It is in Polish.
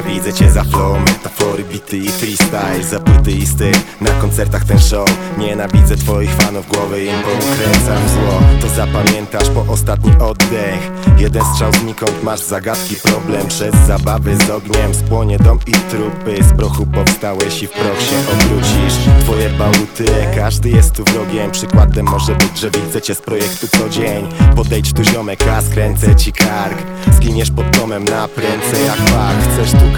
Nienawidzę cię za flow, metafory, bity i freestyle. Za płyty i styl, na koncertach ten show. Nienawidzę twoich fanów, głowy im poukręcam zło. To zapamiętasz po ostatni oddech. Jeden strzał znikąd, masz zagadki, problem. Przez zabawy z ogniem spłonie dom i trupy. Z prochu powstałeś i w proch się obrócisz. Twoje bałuty, każdy jest tu wrogiem. Przykładem może być, że widzę cię z projektu co dzień. Podejdź tu ziomek, a skręcę ci kark. Zginiesz pod domem na prędce jak pach. Chcesz tu